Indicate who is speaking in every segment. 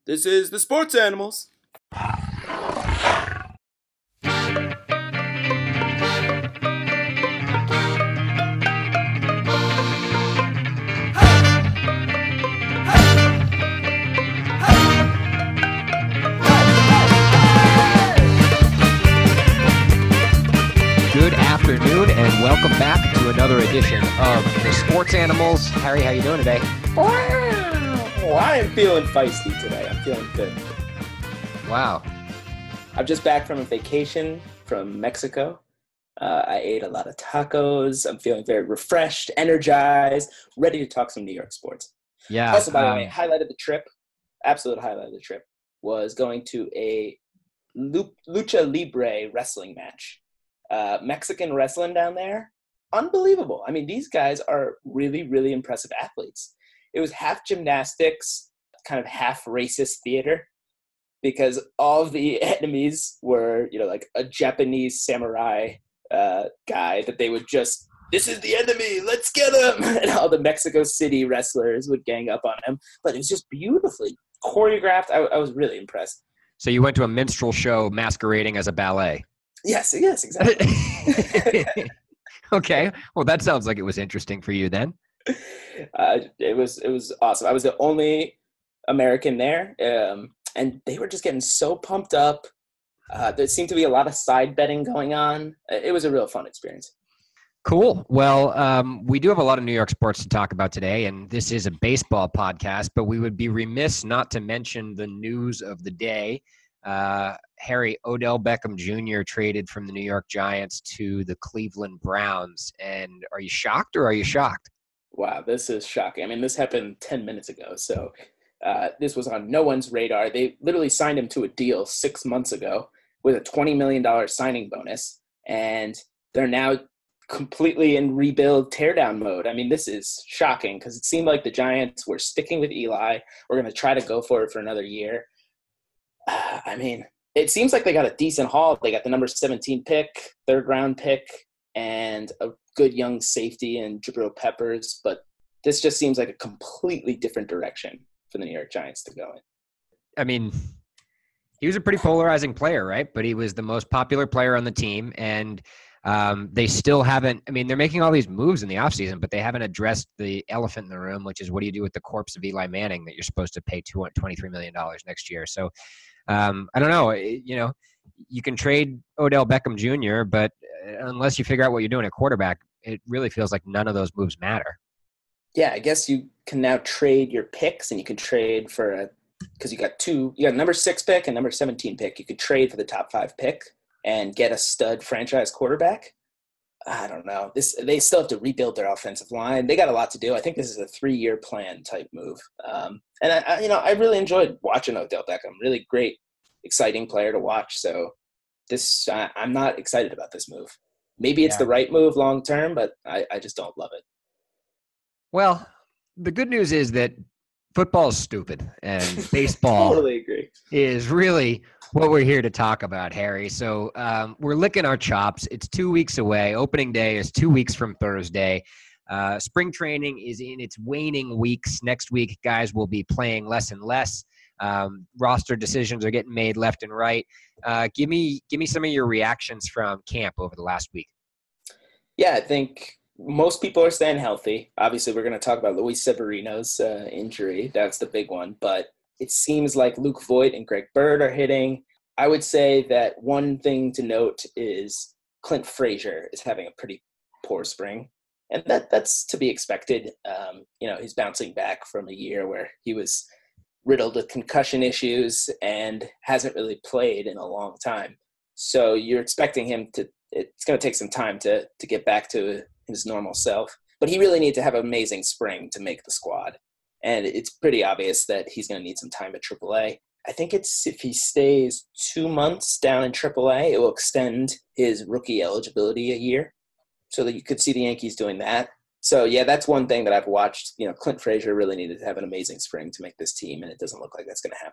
Speaker 1: This is the Sports Animals.
Speaker 2: Good afternoon and welcome back to another edition of the Sports Animals. Harry, how you doing today?
Speaker 1: I am feeling feisty today. I'm feeling good.
Speaker 2: Wow.
Speaker 1: I'm just back from a vacation from Mexico. I ate a lot of tacos. I'm feeling very refreshed, energized, ready to talk some New York sports.
Speaker 2: Yeah.
Speaker 1: Also, by the way, absolute highlight of the trip, was going to a lucha libre wrestling match. Mexican wrestling down there, unbelievable. I mean, these guys are really, really impressive athletes. It was half gymnastics, kind of half racist theater, because all of the enemies were, like a Japanese samurai guy that they would just, this is the enemy, let's get him! And all the Mexico City wrestlers would gang up on him. But it was just beautifully choreographed. I was really impressed.
Speaker 2: So you went to a minstrel show masquerading as a ballet.
Speaker 1: Yes, exactly.
Speaker 2: Okay. Well, that sounds like it was interesting for you then.
Speaker 1: It was awesome. I was the only American there, and they were just getting so pumped up. There seemed to be a lot of side betting going on. It was a real fun experience.
Speaker 2: Cool. Well, we do have a lot of New York sports to talk about today, and this is a baseball podcast, but we would be remiss not to mention the news of the day. Harry, Odell Beckham Jr. traded from the New York Giants to the Cleveland Browns. And are you shocked or are you shocked?
Speaker 1: Wow, this is shocking. I mean, this happened 10 minutes ago, so this was on no one's radar. They literally signed him to a deal 6 months ago with a $20 million signing bonus, and they're now completely in rebuild teardown mode. I mean, this is shocking because it seemed like the Giants were sticking with Eli. We're going to try to go for it for another year. I mean, it seems like they got a decent haul. They got the number 17 pick, third-round pick, and a good young safety in Jabril Peppers. But this just seems like a completely different direction for the New York Giants to go in.
Speaker 2: I mean, he was a pretty polarizing player, right? But he was the most popular player on the team, and they still haven't – I mean, they're making all these moves in the offseason, but they haven't addressed the elephant in the room, which is what do you do with the corpse of Eli Manning that you're supposed to pay $23 million next year? So – I don't know. You can trade Odell Beckham Jr., but unless you figure out what you're doing at quarterback, it really feels like none of those moves matter.
Speaker 1: Yeah, I guess you can now trade your picks, and you can trade for because you got number 6 pick and number 17 pick. You could trade for the top 5 pick and get a stud franchise quarterback. I don't know. They still have to rebuild their offensive line. They got a lot to do. I think this is a 3-year plan type move. And I really enjoyed watching Odell Beckham. Really great, exciting player to watch. So I'm not excited about this move. Maybe it's the right move long term, but I just don't love it.
Speaker 2: Well, the good news is that football is stupid, and baseball
Speaker 1: totally agree.
Speaker 2: Is really what we're here to talk about, Harry. So we're licking our chops. It's 2 weeks away. Opening day is 2 weeks from Thursday. Spring training is in its waning weeks. Next week, guys will be playing less and less. Roster decisions are getting made left and right. Give me some of your reactions from camp over the last week.
Speaker 1: Yeah, I think most people are staying healthy. Obviously, we're going to talk about Luis Severino's injury. That's the big one. But it seems like Luke Voigt and Greg Bird are hitting. I would say that one thing to note is Clint Frazier is having a pretty poor spring. And that's to be expected. He's bouncing back from a year where he was riddled with concussion issues and hasn't really played in a long time. So you're expecting him it's going to take some time to get back to his normal self. But he really needs to have an amazing spring to make the squad. And it's pretty obvious that he's going to need some time at AAA. I think if he stays 2 months down in AAA, it will extend his rookie eligibility a year so that you could see the Yankees doing that. So, yeah, that's one thing that I've watched. Clint Frazier really needed to have an amazing spring to make this team, and it doesn't look like that's going to happen.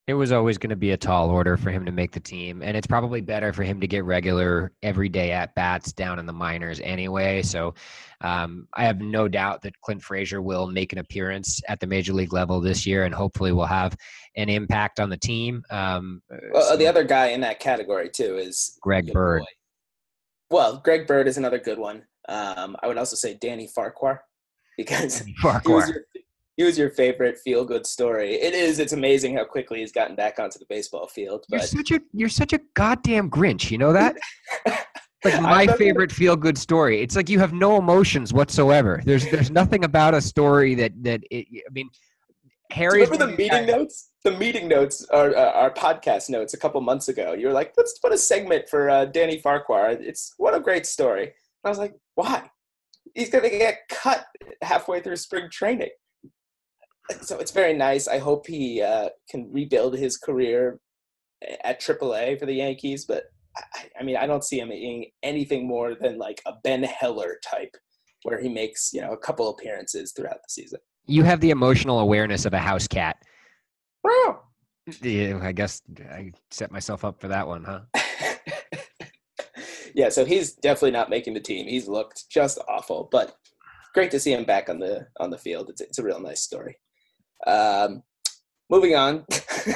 Speaker 2: It was always going to be a tall order for him to make the team, and it's probably better for him to get regular everyday at bats down in the minors anyway. So I have no doubt that Clint Frazier will make an appearance at the major league level this year, and hopefully will have an impact on the team.
Speaker 1: Well, the other guy in that category too is
Speaker 2: Greg
Speaker 1: your
Speaker 2: Bird.
Speaker 1: boy. Well, Greg Bird is another good one. I would also say Danny Farquhar, because
Speaker 2: Farquhar.
Speaker 1: he was your favorite feel good story. It is. It's amazing how quickly he's gotten back onto the baseball field. But
Speaker 2: You're such a goddamn Grinch. You know that? Like my favorite feel good story. It's like you have no emotions whatsoever. There's nothing about a story that I mean, Harry.
Speaker 1: Remember the meeting notes? The meeting notes are our podcast notes a couple months ago. You were like, let's put a segment for Danny Farquhar. It's what a great story. And I was like, why? He's going to get cut halfway through spring training. So it's very nice. I hope he can rebuild his career at AAA for the Yankees. But I mean, I don't see him being anything more than like a Ben Heller type, where he makes, a couple appearances throughout the season.
Speaker 2: You have the emotional awareness of a house cat.
Speaker 1: Wow.
Speaker 2: Yeah, I guess I set myself up for that one, huh?
Speaker 1: Yeah, so he's definitely not making the team. He's looked just awful, but great to see him back on the field. It's a real nice story. Moving on,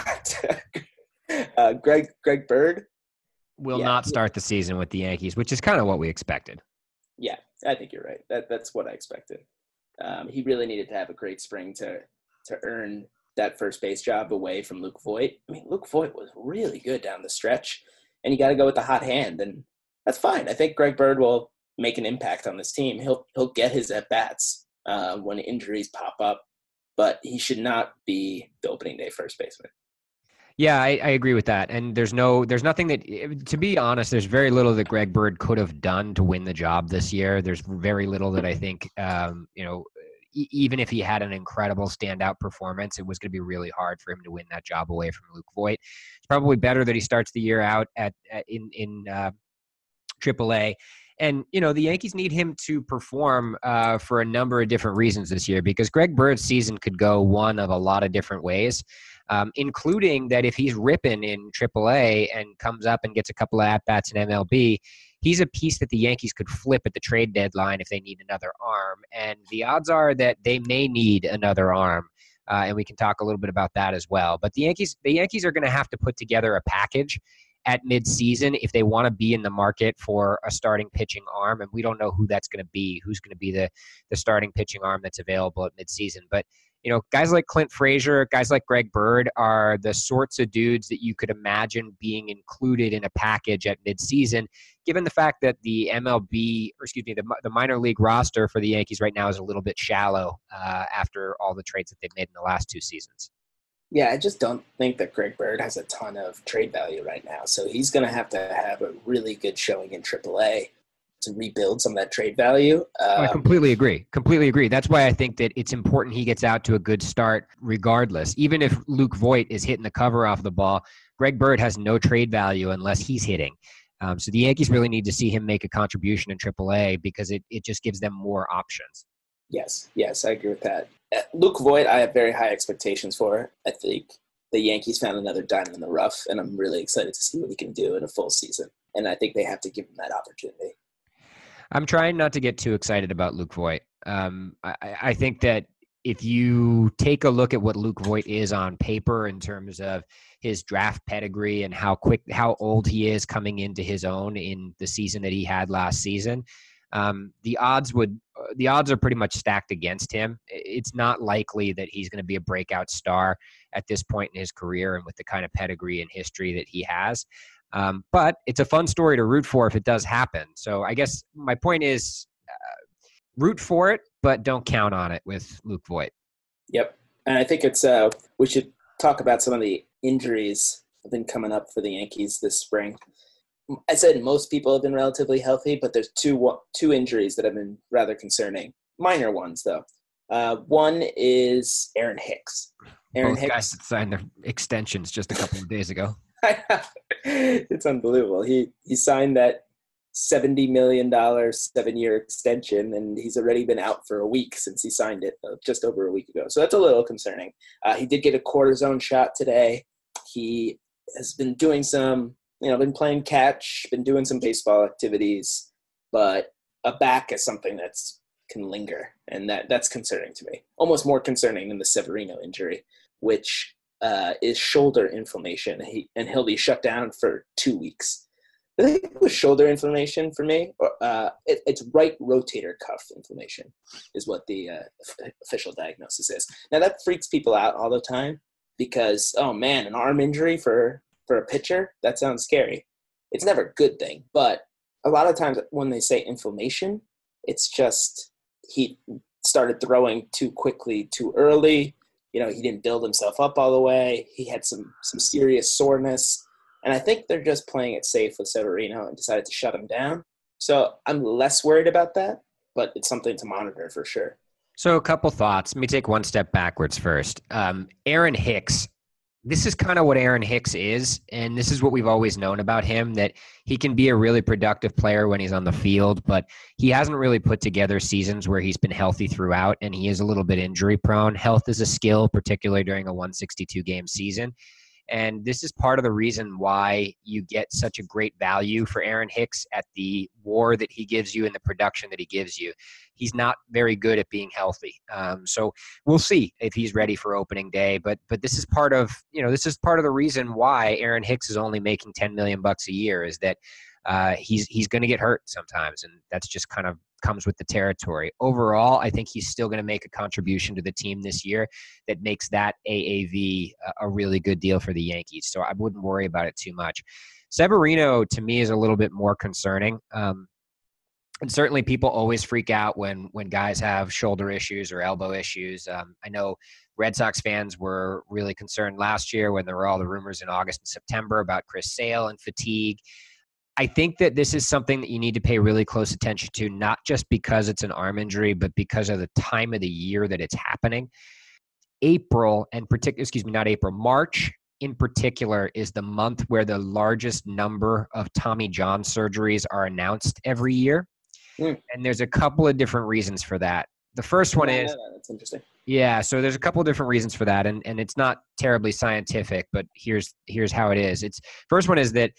Speaker 1: Greg Bird
Speaker 2: will not start the season with the Yankees, which is kind of what we expected.
Speaker 1: Yeah, I think you're right. That's what I expected. He really needed to have a great spring to earn that first base job away from Luke Voit. I mean, Luke Voit was really good down the stretch, and you got to go with the hot hand, and that's fine. I think Greg Bird will make an impact on this team. He'll get his at bats when injuries pop up, but he should not be the opening day first baseman.
Speaker 2: Yeah, I agree with that. And there's nothing that, to be honest, there's very little that Greg Bird could have done to win the job this year. There's very little that I think, even if he had an incredible standout performance, it was going to be really hard for him to win that job away from Luke Voit. It's probably better that he starts the year out in AAA. And, the Yankees need him to perform for a number of different reasons this year, because Greg Bird's season could go one of a lot of different ways, including that if he's ripping in AAA and comes up and gets a couple of at-bats in MLB, he's a piece that the Yankees could flip at the trade deadline if they need another arm. And the odds are that they may need another arm. And we can talk a little bit about that as well. But the Yankees are going to have to put together a package at midseason if they want to be in the market for a starting pitching arm. And we don't know who that's going to be, who's going to be the starting pitching arm that's available at midseason. But, guys like Clint Frazier, guys like Greg Bird are the sorts of dudes that you could imagine being included in a package at midseason, given the fact that the the minor league roster for the Yankees right now is a little bit shallow after all the trades that they've made in the last two seasons.
Speaker 1: Yeah, I just don't think that Greg Bird has a ton of trade value right now. So he's going to have a really good showing in AAA to rebuild some of that trade value.
Speaker 2: I completely agree. That's why I think that it's important he gets out to a good start regardless. Even if Luke Voit is hitting the cover off the ball, Greg Bird has no trade value unless he's hitting. So the Yankees really need to see him make a contribution in AAA because it just gives them more options.
Speaker 1: Yes, I agree with that. Luke Voit, I have very high expectations for. I think the Yankees found another diamond in the rough, and I'm really excited to see what he can do in a full season. And I think they have to give him that opportunity.
Speaker 2: I'm trying not to get too excited about Luke Voit. I think that if you take a look at what Luke Voit is on paper in terms of his draft pedigree and how old he is coming into his own in the season that he had last season, the odds are pretty much stacked against him. It's not likely that he's going to be a breakout star at this point in his career and with the kind of pedigree and history that he has. But it's a fun story to root for if it does happen. So I guess my point is root for it, but don't count on it with Luke Voit.
Speaker 1: Yep. And I think it's we should talk about some of the injuries that have been coming up for the Yankees this spring. I said most people have been relatively healthy, but there's two injuries that have been rather concerning. Minor ones, though. One is Aaron Hicks.
Speaker 2: Both guys that signed their extensions just a couple of days ago.
Speaker 1: It's unbelievable. He signed that $70 million 7-year extension, and he's already been out for a week since he signed it, just over a week ago. So that's a little concerning. He did get a cortisone shot today. He has been doing been playing catch, been doing some baseball activities, but a back is something that's can linger, and that's concerning to me. Almost more concerning than the Severino injury, which is shoulder inflammation. He'll be shut down for 2 weeks. I think it was shoulder inflammation for me. It's right rotator cuff inflammation is what the official diagnosis is. Now, that freaks people out all the time because, oh, man, an arm injury for a pitcher, that sounds scary. It's never a good thing. But a lot of times when they say inflammation, it's just he started throwing too quickly, too early. He didn't build himself up all the way. He had some serious soreness. And I think they're just playing it safe with Severino and decided to shut him down. So I'm less worried about that, but it's something to monitor for sure.
Speaker 2: So a couple thoughts. Let me take one step backwards first. Aaron Hicks. This is kind of what Aaron Hicks is, and this is what we've always known about him, that he can be a really productive player when he's on the field, but he hasn't really put together seasons where he's been healthy throughout, and he is a little bit injury prone. Health is a skill, particularly during a 162-game season. And this is part of the reason why you get such a great value for Aaron Hicks at the WAR that he gives you and the production that he gives you. He's not very good at being healthy. So we'll see if he's ready for opening day. But this is part of the reason why Aaron Hicks is only making $10 million a year, is that he's going to get hurt sometimes, and that's just kind of comes with the territory. Overall, I think he's still going to make a contribution to the team this year that makes that AAV a really good deal for the Yankees. So I wouldn't worry about it too much. Severino, to me, is a little bit more concerning. And certainly people always freak out when guys have shoulder issues or elbow issues. I know Red Sox fans were really concerned last year when there were all the rumors in August and September about Chris Sale and fatigue. I think that this is something that you need to pay really close attention to, not just because it's an arm injury, but because of the time of the year that it's happening. March in particular is the month where the largest number of Tommy John surgeries are announced every year. And there's a couple of different reasons for that. The first one is,
Speaker 1: that's interesting.
Speaker 2: Yeah, so there's a couple of different reasons for that, and it's not terribly scientific, but here's how it is. First one is that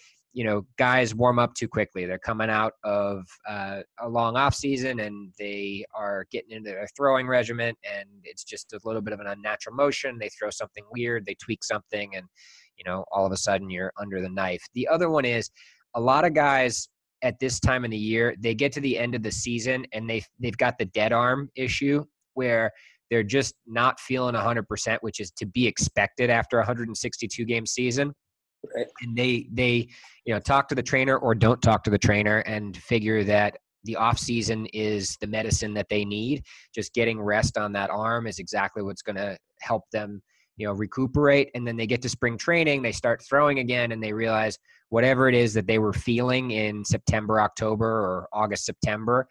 Speaker 2: guys warm up too quickly. They're coming out of a long off season and they are getting into their throwing regimen, and it's just a little bit of an unnatural motion. They throw something weird, they tweak something, and all of a sudden you're under the knife. The other one is a lot of guys at this time of the year, they get to the end of the season and they've got the dead arm issue where they're just not feeling 100%, which is to be expected after a 162-game season.
Speaker 1: Right.
Speaker 2: And they talk to the trainer or don't talk to the trainer and figure that the off season is the medicine that they need. Just getting rest on that arm is exactly what's going to help them, recuperate. And then they get to spring training, they start throwing again, and they realize whatever it is that they were feeling in September, October, or August, September,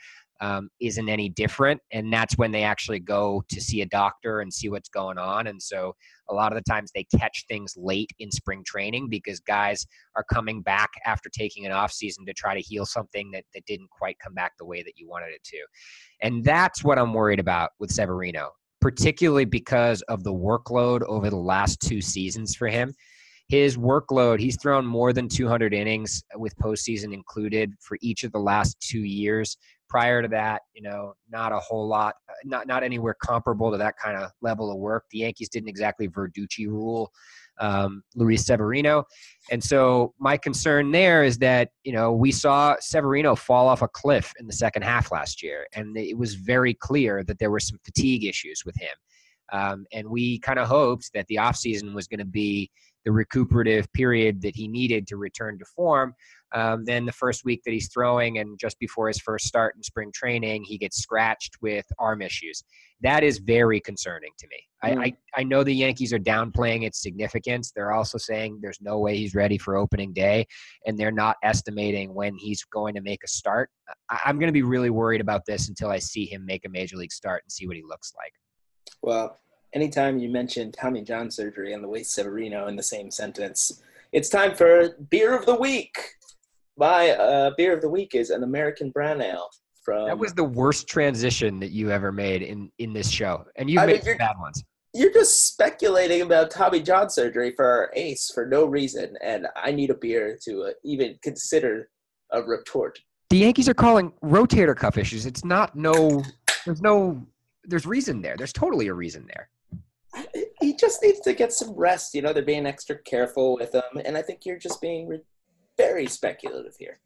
Speaker 2: isn't any different. And that's when they actually go to see a doctor and see what's going on. And so a lot of the times they catch things late in spring training because guys are coming back after taking an off season to try to heal something that didn't quite come back the way that you wanted it to. And that's what I'm worried about with Severino, particularly because of the workload over the last 2 seasons for him. His workload, he's thrown more than 200 innings with postseason included for each of the last 2 years. Prior to that, not a whole lot, not anywhere comparable to that kind of level of work. The Yankees didn't exactly Verducci rule Luis Severino. And so my concern there is that, we saw Severino fall off a cliff in the second half last year, and it was very clear that there were some fatigue issues with him. And we kind of hoped that the offseason was going to be the recuperative period that he needed to return to form. Then the first week that he's throwing and just before his first start in spring training, he gets scratched with arm issues. That is very concerning to me. I know the Yankees are downplaying its significance. They're also saying there's no way he's ready for opening day, and they're not estimating when he's going to make a start. I'm going to be really worried about this until I see him make a major league start and see what he looks like.
Speaker 1: Well, anytime you mention Tommy John surgery and Luis Severino in the same sentence, it's time for Beer of the Week. My Beer of the Week is an American Brown Ale.
Speaker 2: That was the worst transition that you ever made in this show. And you've made some bad ones.
Speaker 1: You're just speculating about Tommy John surgery for our ace for no reason, and I need a beer to even consider a retort.
Speaker 2: The Yankees are calling rotator cuff issues. It's not there's reason there. There's totally a reason there.
Speaker 1: He just needs to get some rest. They're being extra careful with him, and I think you're just being very speculative here.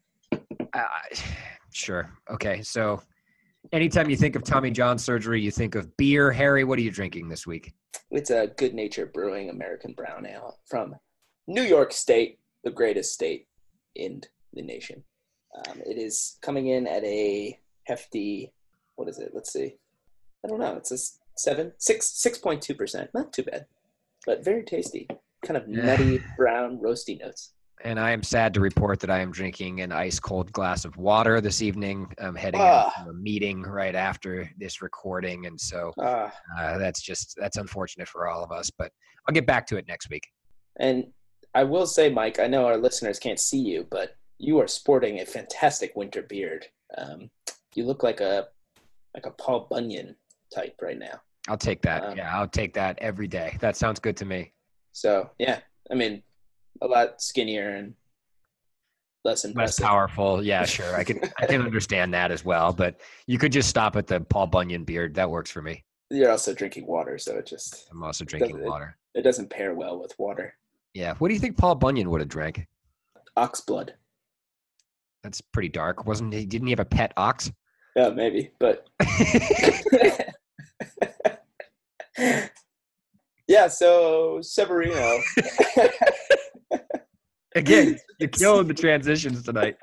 Speaker 2: Sure. Okay. So anytime you think of Tommy John surgery, you think of beer. Harry, what are you drinking this week?
Speaker 1: It's a Good Nature Brewing American Brown Ale from New York State, the greatest state in the nation. It is coming in at a hefty, what is it? Let's see. I don't know. It's a 6.2%. Not too bad, but very tasty. Kind of nutty, brown, roasty notes.
Speaker 2: And I am sad to report that I am drinking an ice cold glass of water this evening. I'm heading into a meeting right after this recording. And so that's unfortunate for all of us, but I'll get back to it next week. And
Speaker 1: I will say, Mike, I know our listeners can't see you, but you are sporting a fantastic winter beard. You look like a Paul Bunyan type right now.
Speaker 2: I'll take that. I'll take that every day. That sounds good to me.
Speaker 1: So, yeah, I mean, a lot skinnier and less impressive.
Speaker 2: Less powerful. Yeah, sure. I can understand that as well. But you could just stop at the Paul Bunyan beard. That works for me.
Speaker 1: You're also drinking water, so
Speaker 2: I'm also drinking water.
Speaker 1: It doesn't pair well with water.
Speaker 2: Yeah. What do you think Paul Bunyan would have drank?
Speaker 1: Ox blood.
Speaker 2: That's pretty dark. Didn't he have a pet ox?
Speaker 1: Yeah, maybe, but yeah, so Severino.
Speaker 2: Again, you're killing the transitions tonight.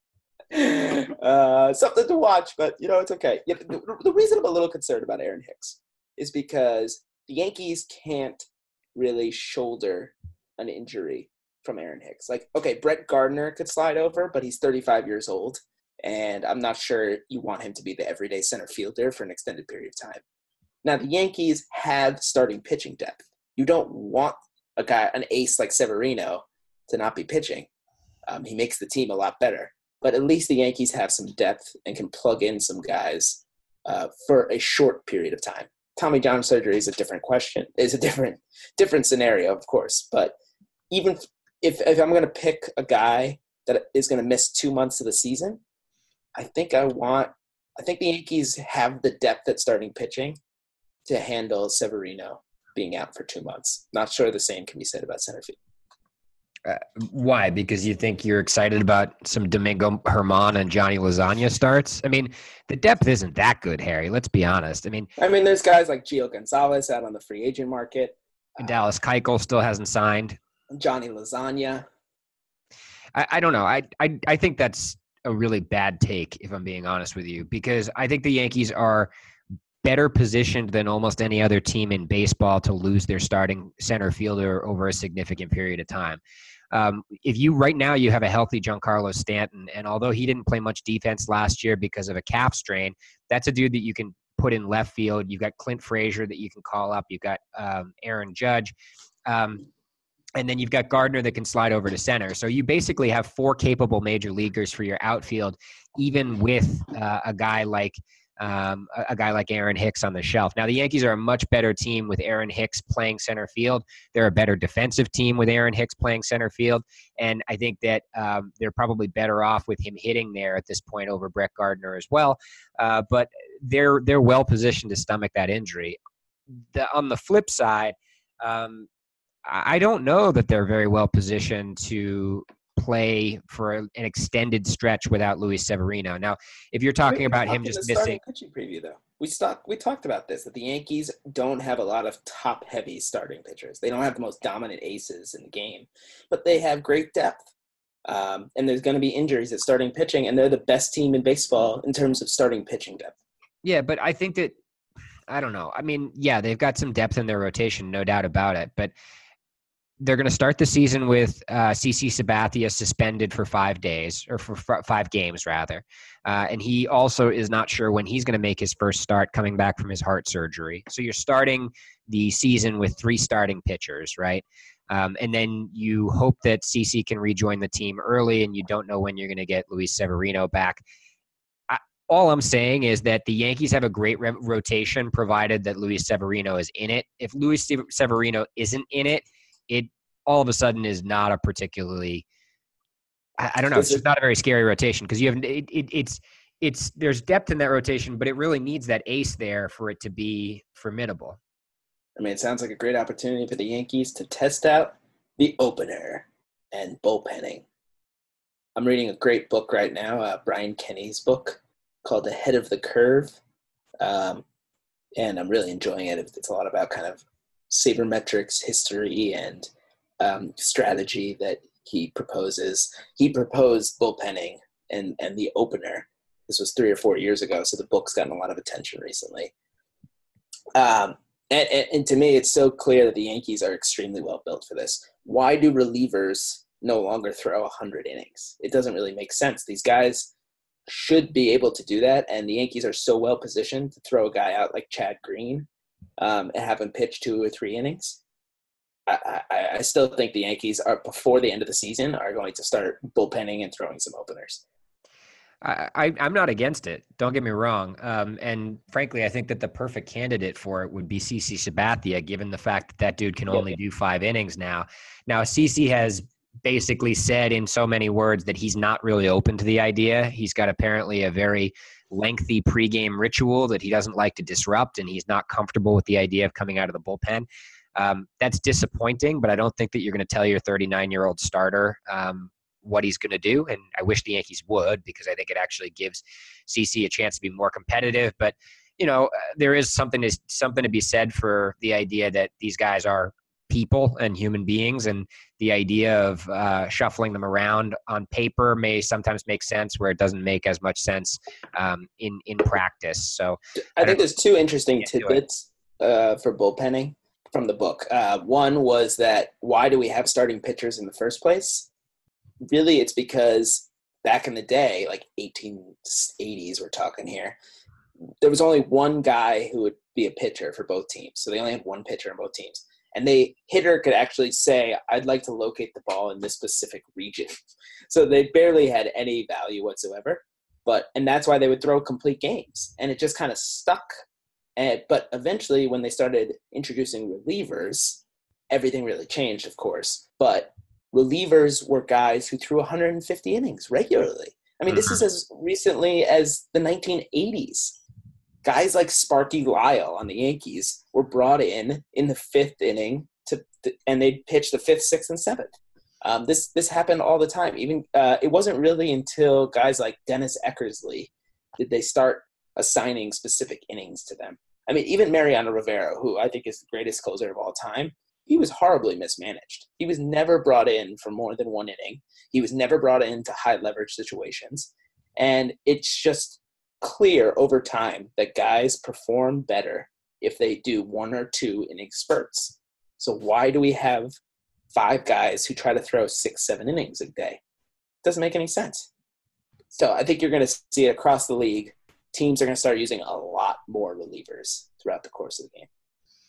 Speaker 1: Something to watch, but it's okay. Yeah, the reason I'm a little concerned about Aaron Hicks is because the Yankees can't really shoulder an injury from Aaron Hicks. Like, okay, Brett Gardner could slide over, but he's 35 years old, and I'm not sure you want him to be the everyday center fielder for an extended period of time. Now, the Yankees have starting pitching depth. You don't want an ace like Severino to not be pitching. He makes the team a lot better. But at least the Yankees have some depth and can plug in some guys for a short period of time. Tommy John surgery is a different question. Is a different scenario, of course. But even if I'm going to pick a guy that is going to miss 2 months of the season, I think the Yankees have the depth at starting pitching to handle Severino being out for 2 months. Not sure the same can be said about center field.
Speaker 2: Why? Because you think you're excited about some Domingo Germán and Johnny Lasagna starts? I mean, the depth isn't that good, Harry. Let's be honest. I mean,
Speaker 1: there's guys like Gio Gonzalez out on the free agent market.
Speaker 2: Dallas Keuchel still hasn't signed.
Speaker 1: Johnny Lasagna.
Speaker 2: I don't know. I think that's a really bad take, if I'm being honest with you, because I think the Yankees are better positioned than almost any other team in baseball to lose their starting center fielder over a significant period of time. Right now you have a healthy Giancarlo Stanton, and although he didn't play much defense last year because of a calf strain, that's a dude that you can put in left field. You've got Clint Frazier that you can call up. You've got Aaron Judge. And then you've got Gardner that can slide over to center. So you basically have 4 capable major leaguers for your outfield, even with a guy like Aaron Hicks on the shelf. Now, the Yankees are a much better team with Aaron Hicks playing center field. They're a better defensive team with Aaron Hicks playing center field. And I think that they're probably better off with him hitting there at this point over Brett Gardner as well. But they're well positioned to stomach that injury. On the flip side, I don't know that they're very well positioned to play for an extended stretch without Luis Severino. Now, if you're talking about him just missing
Speaker 1: pitching preview, though, we talked about this, that the Yankees don't have a lot of top-heavy starting pitchers. They don't have the most dominant aces in the game, but they have great depth. And there's going to be injuries at starting pitching, and they're the best team in baseball in terms of starting pitching depth.
Speaker 2: Yeah, but I think that I don't know. I mean, yeah, they've got some depth in their rotation, no doubt about it, but they're going to start the season with CC Sabathia suspended for 5 days, or for 5 games rather. And he also is not sure when he's going to make his first start coming back from his heart surgery. So you're starting the season with 3 starting pitchers, right? And then you hope that CC can rejoin the team early, and you don't know when you're going to get Luis Severino back. all I'm saying is that the Yankees have a great rotation, provided that Luis Severino is in it. If Luis Severino isn't in it, it all of a sudden is not a particularly, I don't know, it's just not a very scary rotation, because you have it's there's depth in that rotation, but it really needs that ace there for it to be formidable.
Speaker 1: I mean, it sounds like a great opportunity for the Yankees to test out the opener and bullpenning. I'm reading a great book right now, Brian Kenny's book called Ahead of the Curve, and I'm really enjoying it. It's a lot about kind of sabermetrics, history, and strategy that he proposes. He proposed bullpenning and the opener. This was 3 or 4 years ago, so the book's gotten a lot of attention recently. And to me, it's so clear that the Yankees are extremely well built for this. Why do relievers no longer throw 100 innings? It doesn't really make sense. These guys should be able to do that, and the Yankees are so well positioned to throw a guy out like Chad Green and have him pitch 2 or 3 innings. I still think the Yankees are, before the end of the season, are going to start bullpenning and throwing some openers.
Speaker 2: I'm not against it. Don't get me wrong. And frankly, I think that the perfect candidate for it would be CC Sabathia, given the fact that dude can only do 5 innings now. Now, CC has basically said in so many words that he's not really open to the idea. He's got apparently a very lengthy pregame ritual that he doesn't like to disrupt, and he's not comfortable with the idea of coming out of the bullpen. That's disappointing, but I don't think that you're going to tell your 39-year-old starter what he's going to do. And I wish the Yankees would, because I think it actually gives CC a chance to be more competitive. But, you know, there is something to be said for the idea that these guys are people and human beings, and the idea of shuffling them around on paper may sometimes make sense where it doesn't make as much sense in practice. So
Speaker 1: I think there's 2 interesting tidbits for bullpenning from the book. One was that, why do we have starting pitchers in the first place? Really, it's because back in the day, like 1880s, we're talking here, there was only one guy who would be a pitcher for both teams. So they only had one pitcher on both teams. And the hitter could actually say, I'd like to locate the ball in this specific region. So they barely had any value whatsoever. And that's why they would throw complete games. And it just kind of stuck. But eventually, when they started introducing relievers, everything really changed, of course. But relievers were guys who threw 150 innings regularly. I mean, this is as recently as the 1980s. Guys like Sparky Lyle on the Yankees were brought in the 5th inning and they'd pitch the 5th, 6th, and 7th. This happened all the time. Even it wasn't really until guys like Dennis Eckersley did they start assigning specific innings to them. I mean, even Mariano Rivera, who I think is the greatest closer of all time, he was horribly mismanaged. He was never brought in for more than 1 inning. He was never brought into high leverage situations. And it's just clear over time that guys perform better if they do 1 or 2 inning spurts. So why do we have 5 guys who try to throw 6, 7 innings a day? It doesn't make any sense. So I think you're going to see it across the league. Teams are going to start using a lot more relievers throughout the course of the game.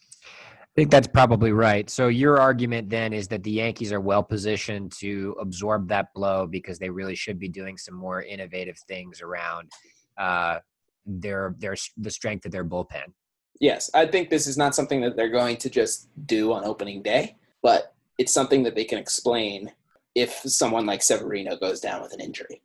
Speaker 2: I think that's probably right. So your argument then is that the Yankees are well positioned to absorb that blow, because they really should be doing some more innovative things around the strength of their bullpen.
Speaker 1: Yes, I think this is not something that they're going to just do on opening day, but it's something that they can explain if someone like Severino goes down with an injury.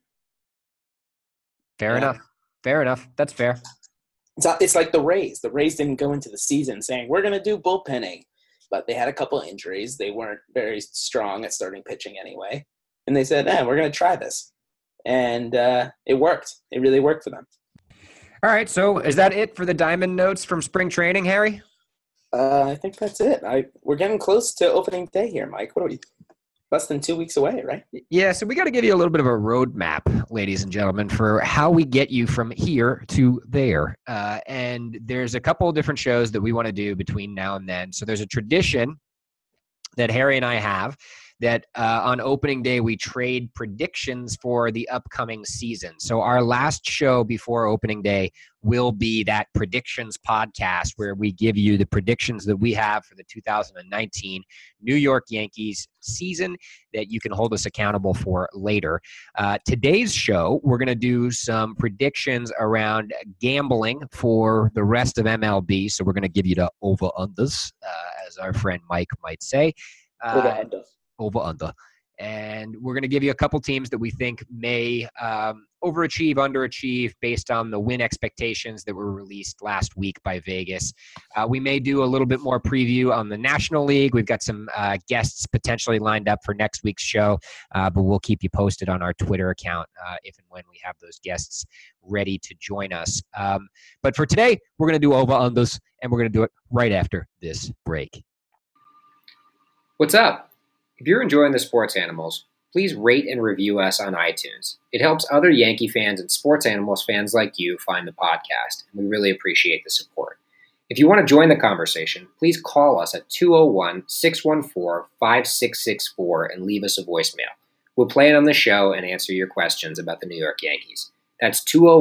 Speaker 2: Fair enough. That's fair.
Speaker 1: It's like the Rays. The Rays didn't go into the season saying, we're going to do bullpenning. But they had a couple of injuries. They weren't very strong at starting pitching anyway. And they said, we're going to try this. And it worked. It really worked for them.
Speaker 2: All right. So is that it for the Diamond Notes from spring training, Harry?
Speaker 1: I think that's it. We're getting close to opening day here, Mike. What are we? Less than 2 weeks away, right?
Speaker 2: Yeah, so we got to give you a little bit of a roadmap, ladies and gentlemen, for how we get you from here to there. And there's a couple of different shows that we want to do between now and then. So there's a tradition that Harry and I have that on opening day we trade predictions for the upcoming season. So our last show before opening day will be that predictions podcast where we give you the predictions that we have for the 2019 New York Yankees season that you can hold us accountable for later. Today's show, we're going to do some predictions around gambling for the rest of MLB. So we're going to give you the over-unders, as our friend Mike might say.
Speaker 1: Over-under.
Speaker 2: Over-under. And we're going to give you a couple teams that we think may overachieve, underachieve based on the win expectations that were released last week by Vegas. We may do a little bit more preview on the National League. We've got some guests potentially lined up for next week's show, but we'll keep you posted on our Twitter account if and when we have those guests ready to join us. But for today, we're going to do over-unders, and we're going to do it right after this break.
Speaker 3: What's up? If you're enjoying the Sports Animals, please rate and review us on iTunes. It helps other Yankee fans and Sports Animals fans like you find the podcast, and we really appreciate the support. If you want to join the conversation, please call us at 201-614-5664 and leave us a voicemail. We'll play it on the show and answer your questions about the New York Yankees. That's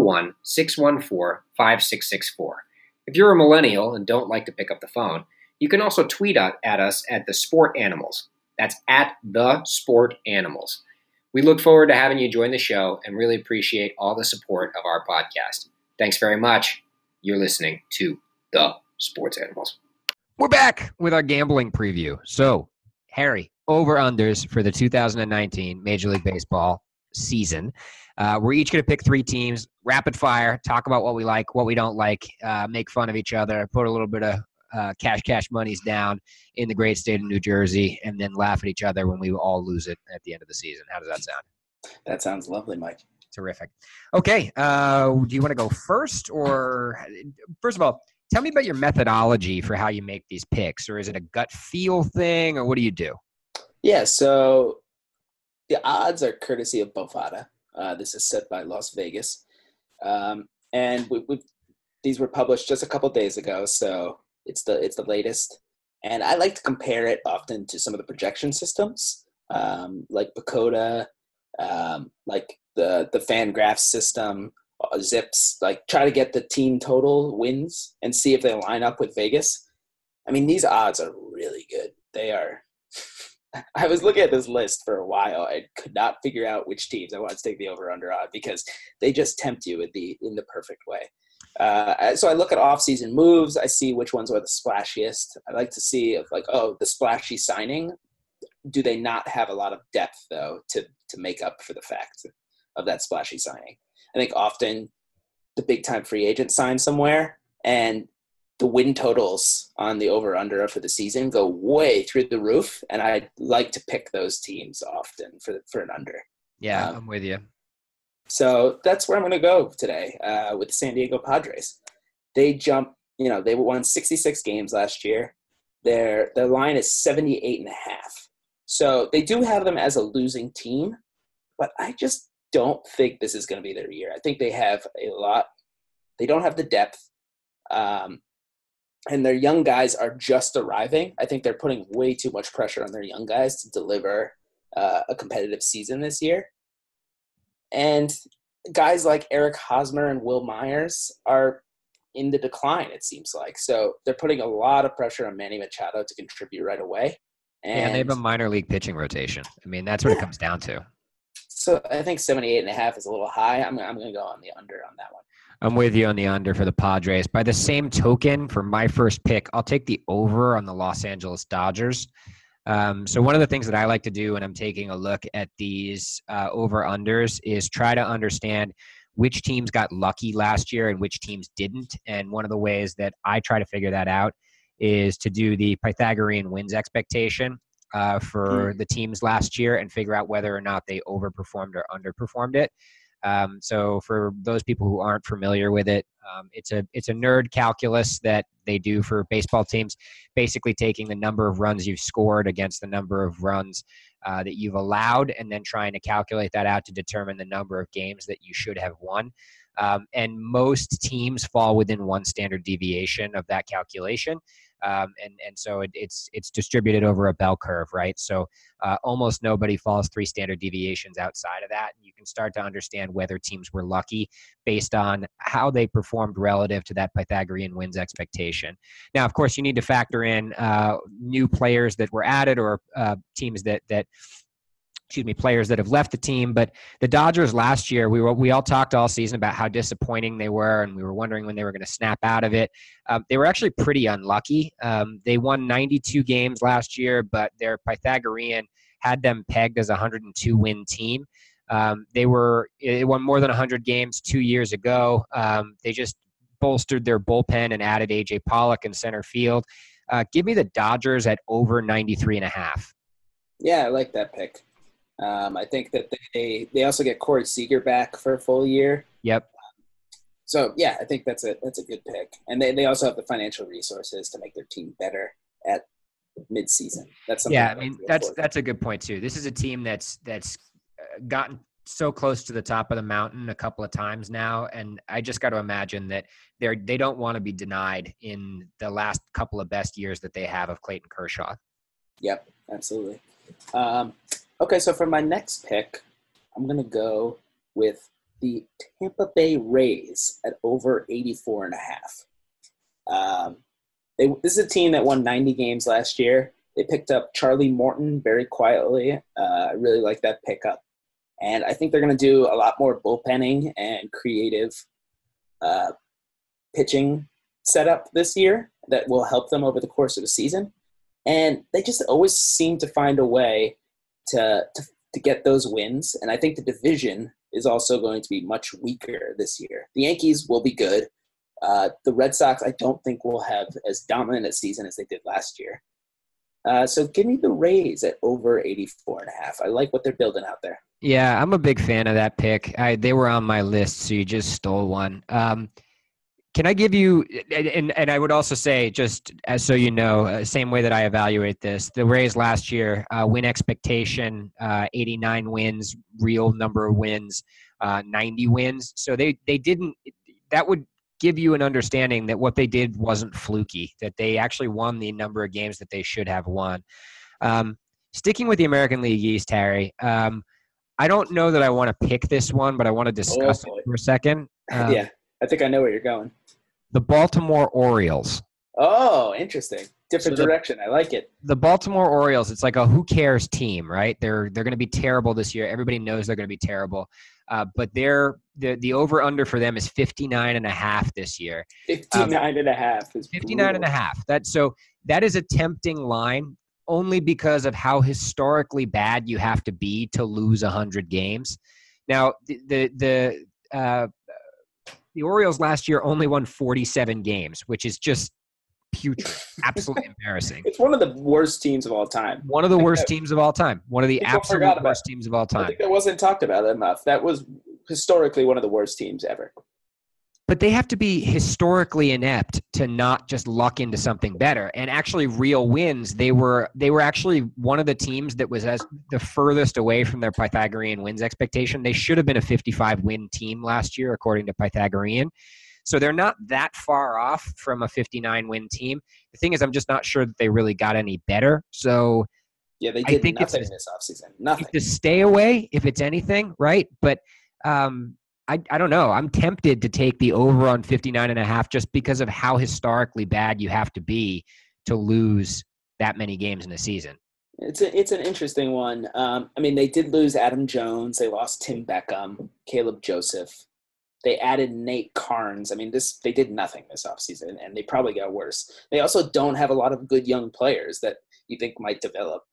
Speaker 3: 201-614-5664. If you're a millennial and don't like to pick up the phone, you can also tweet at us at the Sport Animals. That's at the Sport Animals. We look forward to having you join the show and really appreciate all the support of our podcast. Thanks very much. You're listening to the Sports Animals.
Speaker 2: We're back with our gambling preview. So, Harry, over-unders for the 2019 Major League Baseball season. We're each going to pick three teams, rapid fire, talk about what we like, what we don't like, make fun of each other, put a little bit of cash monies down in the great state of New Jersey, and then laugh at each other when we all lose it at the end of the season. How does that sound?
Speaker 1: That sounds lovely, Mike.
Speaker 2: Terrific. Okay. Do you want to go first? Or first of all, tell me about your methodology for how you make these picks. Or is it a gut feel thing, or what do you do?
Speaker 1: Yeah, so the odds are courtesy of Bovada. This is set by Las Vegas. And these were published just a couple days ago, so it's the latest. And I like to compare it often to some of the projection systems, like Pacoda, like the FanGraphs system, Zips, like try to get the team total wins and see if they line up with Vegas. I mean, these odds are really good. They are. I was looking at this list for a while. I could not figure out which teams I wanted to take the over/under on because they just tempt you in the perfect way. So I look at off-season moves. I see which ones are the splashiest. I like to see if the splashy signing. Do they not have a lot of depth though to make up for the fact of that splashy signing? I think often the big-time free agent signs somewhere, and the win totals on the over/under for the season go way through the roof, and I like to pick those teams often for an under.
Speaker 2: Yeah, I'm with you.
Speaker 1: So that's where I'm going to go today with the San Diego Padres. They they won 66 games last year. Their line is 78.5. So they do have them as a losing team, but I just don't think this is going to be their year. I think they have a lot. They don't have the depth. And their young guys are just arriving. I think they're putting way too much pressure on their young guys to deliver a competitive season this year. And guys like Eric Hosmer and Will Myers are in the decline, it seems like. So they're putting a lot of pressure on Manny Machado to contribute right away.
Speaker 2: And they have a minor league pitching rotation. I mean, that's what it comes down to.
Speaker 1: So I think 78.5 is a little high. I'm going to go on the under on that one.
Speaker 2: I'm with you on the under for the Padres. By the same token, for my first pick, I'll take the over on the Los Angeles Dodgers. So one of the things that I like to do when I'm taking a look at these over-unders is try to understand which teams got lucky last year and which teams didn't. And one of the ways that I try to figure that out is to do the Pythagorean wins expectation for the teams last year and figure out whether or not they overperformed or underperformed it. So for those people who aren't familiar with it, it's a nerd calculus that they do for baseball teams, basically taking the number of runs you've scored against the number of runs that you've allowed, and then trying to calculate that out to determine the number of games that you should have won. And most teams fall within one standard deviation of that calculation. And so it's distributed over a bell curve, right? So almost nobody falls 3 standard deviations outside of that. You can start to understand whether teams were lucky based on how they performed relative to that Pythagorean wins expectation. Now, of course, you need to factor in new players that were added or teams that players that have left the team. But the Dodgers last year, we all talked all season about how disappointing they were, and we were wondering when they were going to snap out of it. They were actually pretty unlucky. They won 92 games last year, but their Pythagorean had them pegged as a 102-win team. They won more than 100 games 2 years ago. They just bolstered their bullpen and added A.J. Pollock in center field. Give me the Dodgers at over 93.5.
Speaker 1: Yeah, I like that pick. I think that they also get Corey Seager back for a full year.
Speaker 2: Yep.
Speaker 1: So yeah, I think that's a good pick, and they also have the financial resources to make their team better at midseason. That's something.
Speaker 2: Yeah, I mean that's a good point too. This is a team that's gotten so close to the top of the mountain a couple of times now, and I just got to imagine that they don't want to be denied in the last couple of best years that they have of Clayton Kershaw.
Speaker 1: Yep, absolutely. Okay, so for my next pick, I'm going to go with the Tampa Bay Rays at over 84.5. This is a team that won 90 games last year. They picked up Charlie Morton very quietly. I really like that pickup. And I think they're going to do a lot more bullpenning and creative pitching setup this year that will help them over the course of the season. And they just always seem to find a way to get those wins. And I think the division is also going to be much weaker this year. The Yankees will be good. The Red Sox, I don't think will have as dominant a season as they did last year. So give me the Rays at over 84.5. I like what they're building out there.
Speaker 2: Yeah, I'm a big fan of that pick. They were on my list, so you just stole one. Can I give you – and I would also say, just as so you know, same way that I evaluate this, the Rays last year, win expectation, 89 wins, real number of wins, 90 wins. So they didn't – that would give you an understanding that what they did wasn't fluky, that they actually won the number of games that they should have won. Sticking with the American League East, Harry, I don't know that I want to pick this one, but I want to discuss it for a second.
Speaker 1: Yeah, I think I know where you're going.
Speaker 2: The Baltimore Orioles.
Speaker 1: Oh, interesting. Different direction. I like it.
Speaker 2: The Baltimore Orioles, it's like a who cares team, right? They're going to be terrible this year. Everybody knows they're going to be terrible. But the over-under for them is 59.5 this year.
Speaker 1: 59.5 is
Speaker 2: 59.5. That is a tempting line only because of how historically bad you have to be to lose 100 games. Now, the Orioles last year only won 47 games, which is just putrid, absolutely embarrassing.
Speaker 1: It's one of the worst teams of all time.
Speaker 2: One of the worst teams of all time. One of the absolute worst teams of all time.
Speaker 1: I think that wasn't talked about enough. That was historically one of the worst teams ever.
Speaker 2: But they have to be historically inept to not just luck into something better. And actually, real wins. They were actually one of the teams that was the furthest away from their Pythagorean wins expectation. They should have been a 55-win team last year, according to Pythagorean. So they're not that far off from a 59-win team. The thing is, I'm just not sure that they really got any better. So
Speaker 1: yeah, they did nothing this offseason. Nothing.
Speaker 2: To stay away, if it's anything, right? But I don't know. I'm tempted to take the over on 59.5 just because of how historically bad you have to be to lose that many games in a season.
Speaker 1: It's an interesting one. I mean, they did lose Adam Jones. They lost Tim Beckham, Caleb Joseph. They added Nate Carnes. I mean, they did nothing this offseason, and they probably got worse. They also don't have a lot of good young players that you think might develop.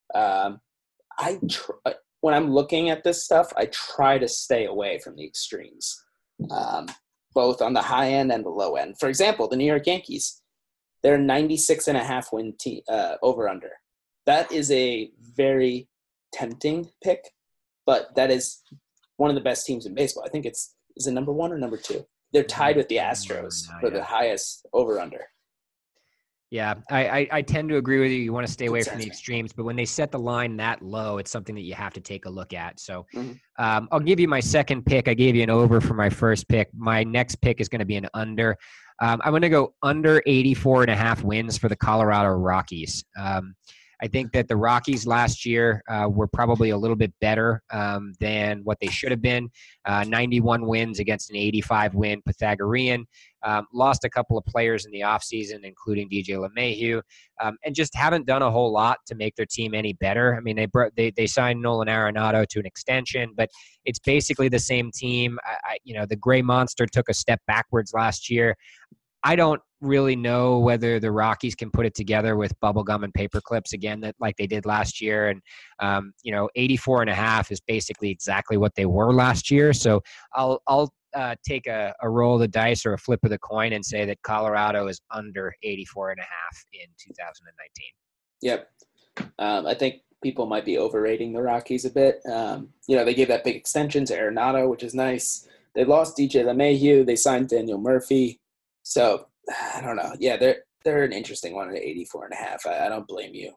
Speaker 1: When I'm looking at this stuff, I try to stay away from the extremes, both on the high end and the low end. For example, the New York Yankees, they're 96.5 win over-under. That is a very tempting pick, but that is one of the best teams in baseball. I think is it number 1 or number 2? They're tied with the Astros for the highest over-under.
Speaker 2: Yeah, I tend to agree with you. You want to stay away from the
Speaker 1: Concerns me.
Speaker 2: extremes, but when they set the line that low, it's something that you have to take a look at. So
Speaker 1: Mhm.
Speaker 2: I'll give you my second pick. I gave you an over for my first pick. My next pick is going to be an under. I'm going to go under 84.5 wins for the Colorado Rockies. I think that the Rockies last year were probably a little bit better than what they should have been. 91 wins against an 85-win Pythagorean. Lost a couple of players in the offseason, including DJ LeMahieu, and just haven't done a whole lot to make their team any better. I mean, they signed Nolan Arenado to an extension, but it's basically the same team. The Gray Monster took a step backwards last year. I don't really know whether the Rockies can put it together with bubblegum and paper clips again, that like they did last year. And, 84.5 is basically exactly what they were last year. So I'll take a roll of the dice or a flip of the coin and say that Colorado is under 84.5 in 2019.
Speaker 1: Yep. I think people might be overrating the Rockies a bit. They gave that big extension to Arenado, which is nice. They lost DJ LeMahieu. They signed Daniel Murphy. So I don't know. Yeah, they're an interesting one at 84.5. I don't blame you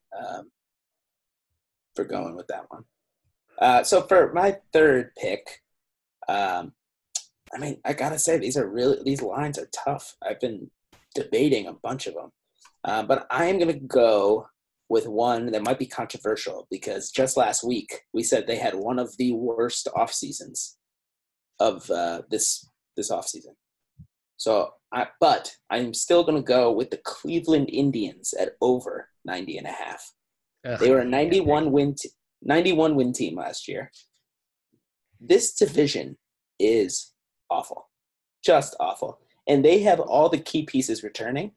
Speaker 1: for going with that one. So for my third pick, I gotta say these lines are tough. I've been debating a bunch of them, but I am gonna go with one that might be controversial because just last week we said they had one of the worst off seasons of this off season. So, but I'm still going to go with the Cleveland Indians at over 90.5. They were a 91 win team last year. This division is awful, just awful, and they have all the key pieces returning.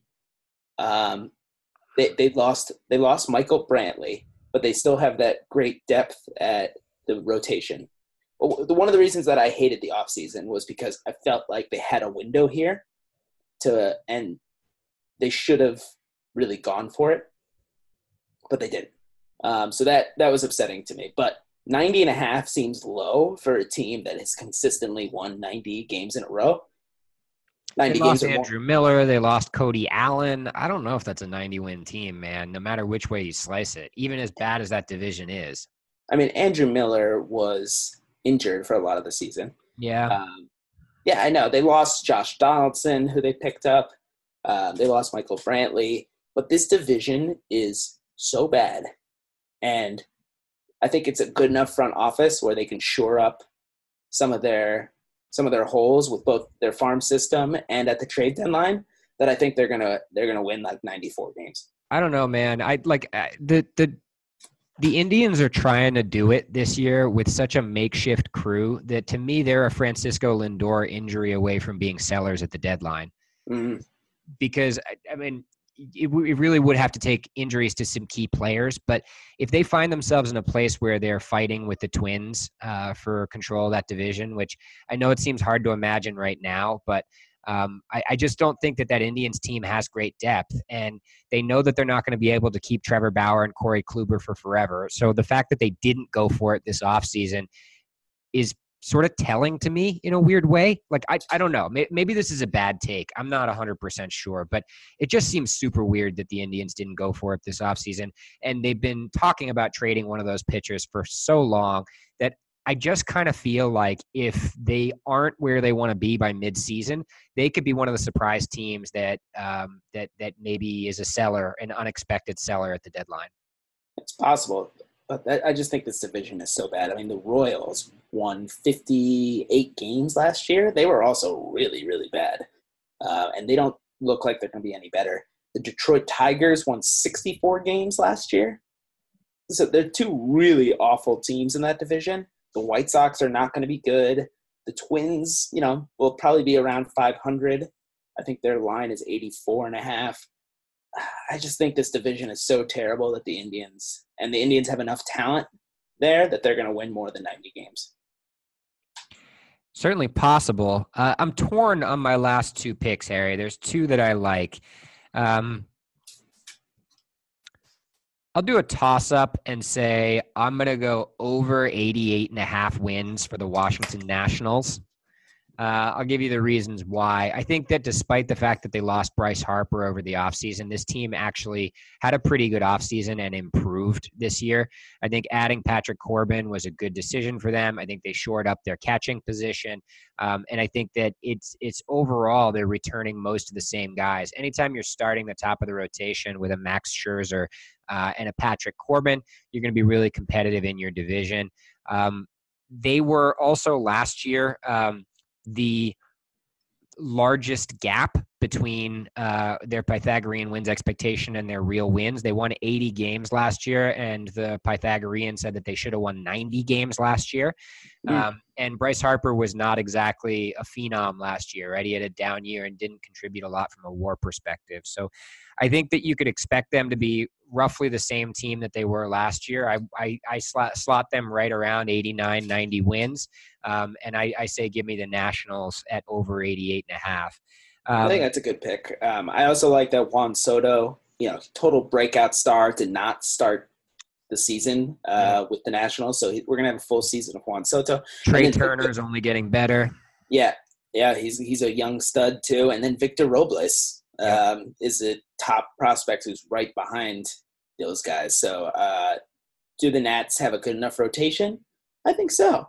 Speaker 1: They lost Michael Brantley, but they still have that great depth at the rotation. One of the reasons that I hated the offseason was because I felt like they had a window here and they should have really gone for it, but they didn't. So that was upsetting to me. But 90.5 seems low for a team that has consistently won 90 games in a row.
Speaker 2: 90 games or more. Andrew Miller, they lost Cody Allen. I don't know if that's a 90-win team, man, no matter which way you slice it, even as bad as that division is.
Speaker 1: I mean, Andrew Miller was injured for a lot of the season.
Speaker 2: Yeah.
Speaker 1: Yeah, I know. They lost Josh Donaldson, who they picked up. They lost Michael Brantley. But this division is so bad. And I think it's a good enough front office where they can shore up some of their holes with both their farm system and at the trade deadline that I think they're gonna win like 94 games.
Speaker 2: I don't know, man. I like the Indians are trying to do it this year with such a makeshift crew that to me they're a Francisco Lindor injury away from being sellers at the deadline.
Speaker 1: Mm-hmm.
Speaker 2: Because I mean, it really would have to take injuries to some key players. But if they find themselves in a place where they're fighting with the Twins for control of that division, which I know it seems hard to imagine right now, but I just don't think that Indians team has great depth, and they know that they're not going to be able to keep Trevor Bauer and Corey Kluber for forever. So the fact that they didn't go for it this offseason is sort of telling to me in a weird way. Like, I don't know. Maybe this is a bad take. I'm not 100% sure, but it just seems super weird that the Indians didn't go for it this offseason. And they've been talking about trading one of those pitchers for so long that I just kind of feel like if they aren't where they want to be by midseason, they could be one of the surprise teams that maybe is a seller, an unexpected seller at the deadline.
Speaker 1: It's possible, but I just think this division is so bad. I mean, the Royals won 58 games last year. They were also really, really bad, and they don't look like they're going to be any better. The Detroit Tigers won 64 games last year. So they're two really awful teams in that division. The White Sox are not going to be good. The Twins, will probably be around 500. I think their line is 84.5. I just think this division is so terrible that the Indians have enough talent there that they're going to win more than 90 games.
Speaker 2: Certainly possible. I'm torn on my last two picks, Harry. There's two that I like. I'll do a toss-up and say I'm going to go over 88.5 wins for the Washington Nationals. I'll give you the reasons why. I think that despite the fact that they lost Bryce Harper over the offseason, this team actually had a pretty good offseason and improved this year. I think adding Patrick Corbin was a good decision for them. I think they shored up their catching position. And I think that it's overall, they're returning most of the same guys. Anytime you're starting the top of the rotation with a Max Scherzer and a Patrick Corbin, you're going to be really competitive in your division. They were also last year the largest gap between their Pythagorean wins expectation and their real wins. They won 80 games last year, and the Pythagorean said that they should have won 90 games last year. And Bryce Harper was not exactly a phenom last year, right? He had a down year and didn't contribute a lot from a WAR perspective. So I think that you could expect them to be roughly the same team that they were last year. I slot them right around 89, 90 wins. And I say give me the Nationals at over 88.5.
Speaker 1: I think that's a good pick. I also like that Juan Soto, total breakout star, did not start the season with the Nationals. So we're going to have a full season of Juan Soto.
Speaker 2: Trey Turner's only getting better.
Speaker 1: Yeah, he's a young stud too. And then Victor Robles is a top prospect who's right behind those guys. So do the Nats have a good enough rotation? I think so.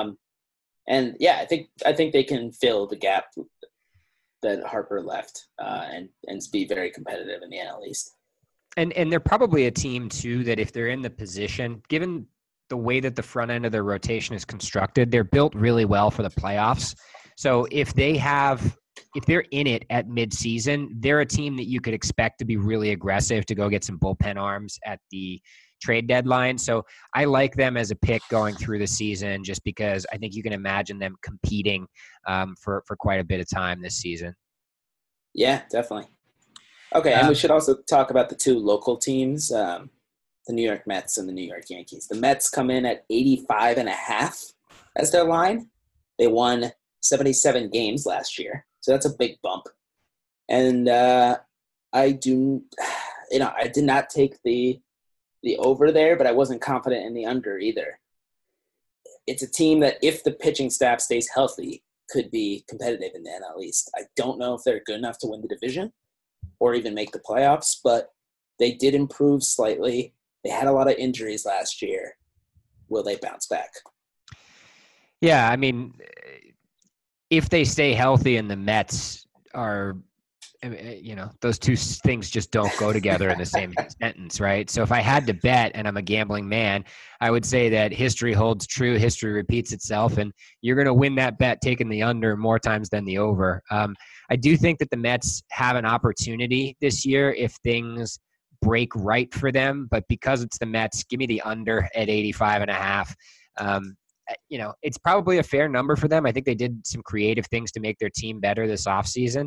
Speaker 1: And yeah, I think they can fill the gap that Harper left and be very competitive in the NL East.
Speaker 2: And they're probably a team too that if they're in the position, given the way that the front end of their rotation is constructed, they're built really well for the playoffs. So if they're in it at midseason, they're a team that you could expect to be really aggressive to go get some bullpen arms at the trade deadline. So I like them as a pick going through the season, just because I think you can imagine them competing for quite a bit of time this season.
Speaker 1: Yeah, definitely. Okay, and we should also talk about the two local teams, the New York Mets and the New York Yankees. The Mets come in at 85.5 as their line. They won 77 games last year, so that's a big bump. And I did not take the over there, but I wasn't confident in the under either. It's a team that, if the pitching staff stays healthy, could be competitive in the NL East. I don't know if they're good enough to win the division or even make the playoffs, but they did improve slightly. They had a lot of injuries last year. Will they bounce back?
Speaker 2: Yeah, I mean, if they stay healthy and the Mets are, those two things just don't go together in the same sentence, right? So if I had to bet, and I'm a gambling man, I would say that history holds true, history repeats itself, and you're going to win that bet taking the under more times than the over. I do think that the Mets have an opportunity this year if things break right for them, but because it's the Mets, give me the under at 85.5. It's probably a fair number for them. I think they did some creative things to make their team better this offseason.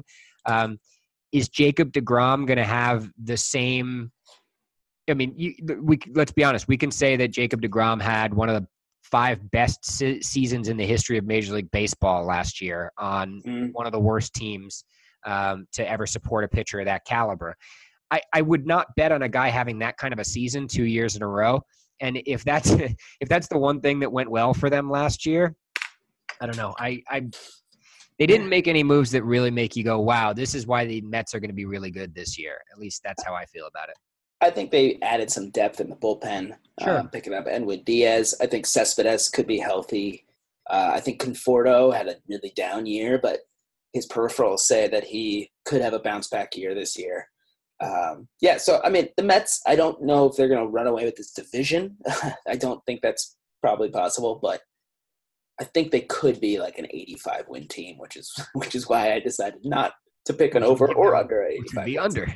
Speaker 2: Is Jacob deGrom going to have the same? I mean, let's be honest. We can say that Jacob deGrom had one of the 5 best seasons in the history of Major League Baseball last year on one of the worst teams to ever support a pitcher of that caliber. I would not bet on a guy having that kind of a season 2 years in a row. And if that's the one thing that went well for them last year, I don't know. They didn't make any moves that really make you go, wow, this is why the Mets are going to be really good this year. At least that's how I feel about it.
Speaker 1: I think they added some depth in the bullpen, picking up Edwin Diaz. I think Cespedes could be healthy. I think Conforto had a really down year, but his peripherals say that he could have a bounce-back year this year. So, I mean, the Mets, I don't know if they're going to run away with this division. I don't think that's probably possible, but I think they could be like an 85-win team, which is why I decided not to pick an over or under 85.
Speaker 2: Which would be under.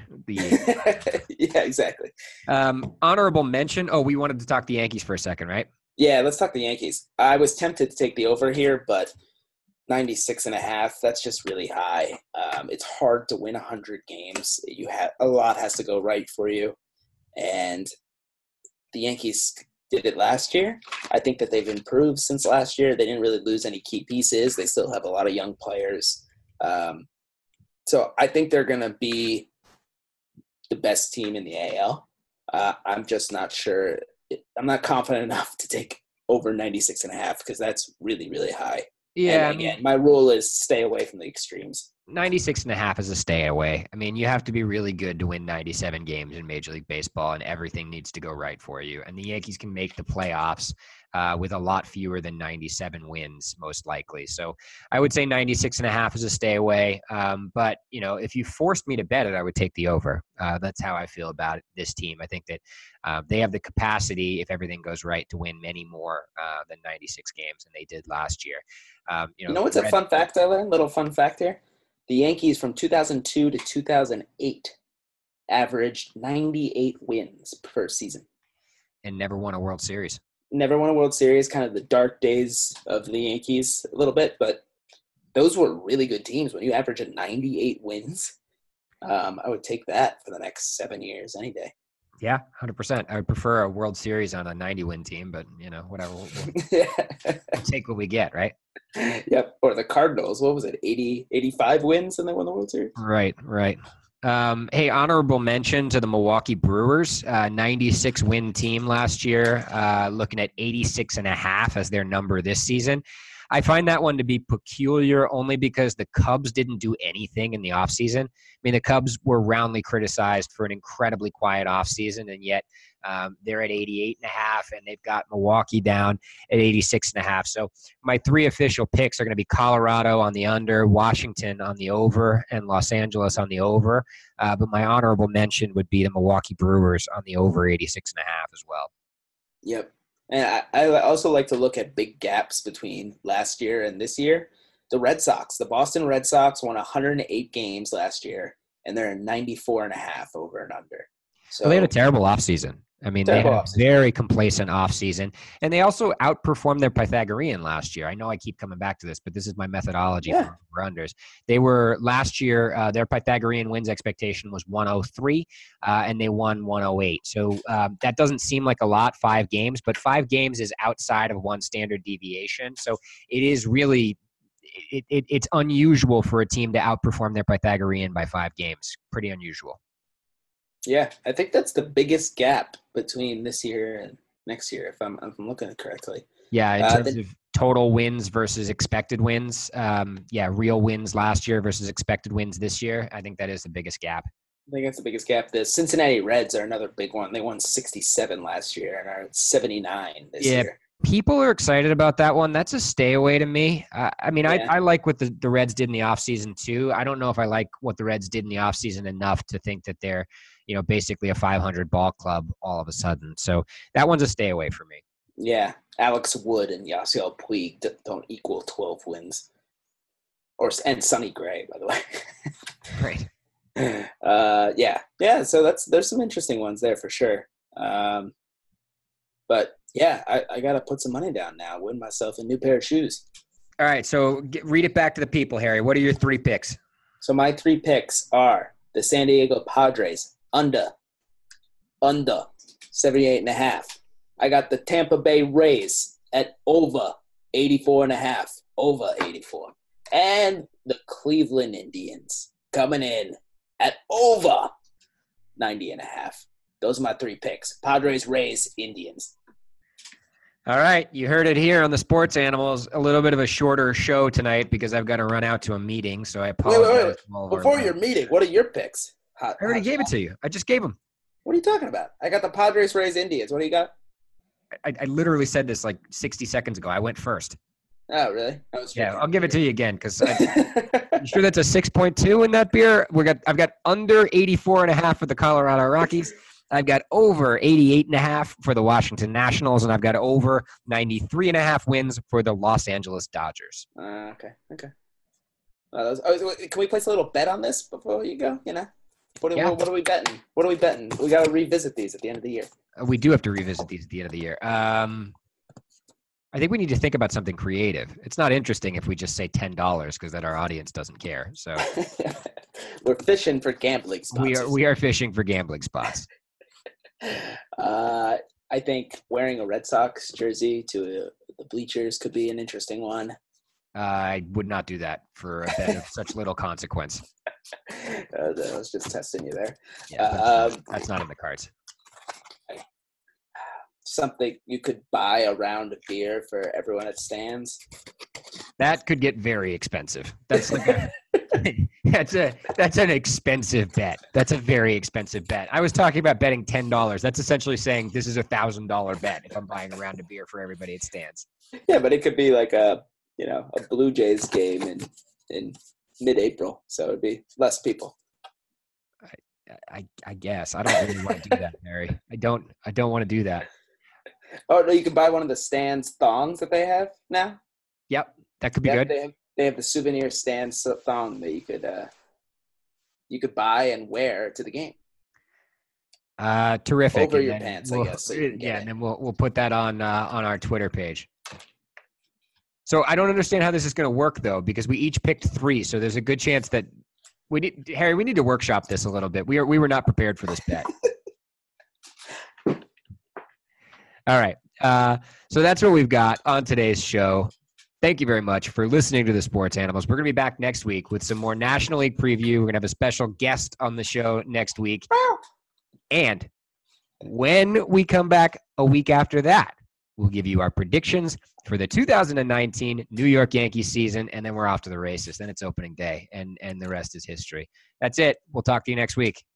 Speaker 1: Yeah, exactly.
Speaker 2: Honorable mention. Oh, we wanted to talk the Yankees for a second, right?
Speaker 1: Yeah, let's talk the Yankees. I was tempted to take the over here, but 96.5, that's just really high. It's hard to win 100 games. A lot has to go right for you. And the Yankees did it last year. I think that they've improved since last year. They didn't really lose any key pieces. They still have a lot of young players. So I think they're going to be the best team in the AL. I'm just not sure. I'm not confident enough to take over 96.5 because that's really, really high.
Speaker 2: Yeah,
Speaker 1: And again, my rule is stay away from the extremes.
Speaker 2: 96.5 is a stay away. I mean, you have to be really good to win 97 games in Major League Baseball, and everything needs to go right for you. And the Yankees can make the playoffs with a lot fewer than 97 wins, most likely. So I would say 96.5 is a stay away. But, if you forced me to bet it, I would take the over. That's how I feel about this team. I think that they have the capacity, if everything goes right, to win many more than 96 games than they did last year.
Speaker 1: What's a fun fact I learned? Little fun fact here. The Yankees from 2002 to 2008 averaged 98 wins per season.
Speaker 2: And never won a World Series.
Speaker 1: Never won a World Series, kind of the dark days of the Yankees a little bit, but those were really good teams. When you average 98 wins, I would take that for the next 7 years any day.
Speaker 2: Yeah, 100%. I would prefer a World Series on a 90-win team, but, whatever. We'll take what we get, right?
Speaker 1: Yep. Or the Cardinals. What was it, 85 wins and they won the World Series?
Speaker 2: Right. Hey, honorable mention to the Milwaukee Brewers, 96-win team last year, looking at 86.5 as their number this season. I find that one to be peculiar only because the Cubs didn't do anything in the offseason. I mean, the Cubs were roundly criticized for an incredibly quiet offseason, and yet they're at 88.5, and they've got Milwaukee down at 86.5. So my three official picks are going to be Colorado on the under, Washington on the over, and Los Angeles on the over. But my honorable mention would be the Milwaukee Brewers on the over 86.5 as well.
Speaker 1: Yep. And I also like to look at big gaps between last year and this year. The Red Sox, the Boston Red Sox won 108 games last year, and they're 94.5 over and under. So
Speaker 2: they had a terrible offseason. I mean, they had a very complacent offseason, and they also outperformed their Pythagorean last year. I know I keep coming back to this, but this is my methodology for unders. They were last year, their Pythagorean wins expectation was 103, and they won 108. So that doesn't seem like a lot, 5 games, but 5 games is outside of one standard deviation. So it is really it's unusual for a team to outperform their Pythagorean by 5 games. Pretty unusual.
Speaker 1: Yeah, I think that's the biggest gap between this year and next year, if I'm looking at it correctly.
Speaker 2: Yeah, in terms of total wins versus expected wins. Real wins last year versus expected wins this year. I think that is the biggest gap.
Speaker 1: I think that's the biggest gap. The Cincinnati Reds are another big one. They won 67 last year and are at 79 this year.
Speaker 2: People are excited about that one. That's a stay away to me. I like what the Reds did in the offseason too. I don't know if I like what the Reds did in the offseason enough to think that they're, basically a 500 ball club all of a sudden. So that one's a stay away for me.
Speaker 1: Yeah. Alex Wood and Yasiel Puig don't equal 12 wins. And Sonny Gray, by the way.
Speaker 2: Right.
Speaker 1: So there's some interesting ones there for sure. But yeah, I got to put some money down now, win myself a new pair of shoes.
Speaker 2: All right, so read it back to the people, Harry. What are your 3 picks?
Speaker 1: So my 3 picks are the San Diego Padres, under 78.5. I got the Tampa Bay Rays at over 84.5, over 84. And the Cleveland Indians coming in at over 90.5. Those are my 3 picks. Padres, Rays, Indians.
Speaker 2: All right. You heard it here on the Sports Animals. A little bit of a shorter show tonight because I've got to run out to a meeting, so I apologize.
Speaker 1: Wait. Before your meeting, what are your picks?
Speaker 2: I already gave it to you. I just gave them.
Speaker 1: What are you talking about? I got the Padres, Rays, Indians. What do you got?
Speaker 2: I literally said this like 60 seconds ago. I went first.
Speaker 1: Oh, really?
Speaker 2: Yeah, I'll give it to you again because I'm sure that's a 6.2 in that beer. I've got under 84.5 for the Colorado Rockies. I've got over 88.5 for the Washington Nationals, and I've got over 93.5 wins for the Los Angeles Dodgers.
Speaker 1: Okay. Can we place a little bet on this before you go? What are we betting? What are we betting? We got to revisit these at the end of the year.
Speaker 2: We do have to revisit these at the end of the year. I think we need to think about something creative. It's not interesting if we just say $10 because then our audience doesn't care. So
Speaker 1: we're fishing for gambling spots.
Speaker 2: We are fishing for gambling spots.
Speaker 1: I think wearing a Red Sox jersey to the bleachers could be an interesting one.
Speaker 2: I would not do that for a bet of such little consequence.
Speaker 1: I was just testing you there.
Speaker 2: Yeah, that's not in the cards.
Speaker 1: Something you could buy a round of beer for everyone at stands.
Speaker 2: That could get very expensive. That's like that's an expensive bet. That's a very expensive bet. I was talking about betting $10. That's essentially saying this is $1,000 bet if I'm buying a round of beer for everybody at Stan's.
Speaker 1: Yeah, but it could be like a Blue Jays game in mid-April, so it'd be less people.
Speaker 2: I guess I don't really want to do that, Harry. I don't want to do that.
Speaker 1: Oh no, you can buy one of the Stan's thongs that they have now.
Speaker 2: Yep, that could be good.
Speaker 1: They have the souvenir Stan's thong that you could buy and wear to the game.
Speaker 2: Terrific.
Speaker 1: Over your pants, I guess. So
Speaker 2: and then we'll put that on our Twitter page. So I don't understand how this is going to work though, because we each picked 3. So there's a good chance that we need to workshop this a little bit. We were not prepared for this bet. All right. So that's what we've got on today's show. Thank you very much for listening to the Sports Animals. We're going to be back next week with some more National League preview. We're going to have a special guest on the show next week. And when we come back a week after that, we'll give you our predictions for the 2019 New York Yankees season, and then we're off to the races. Then it's opening day, and the rest is history. That's it. We'll talk to you next week.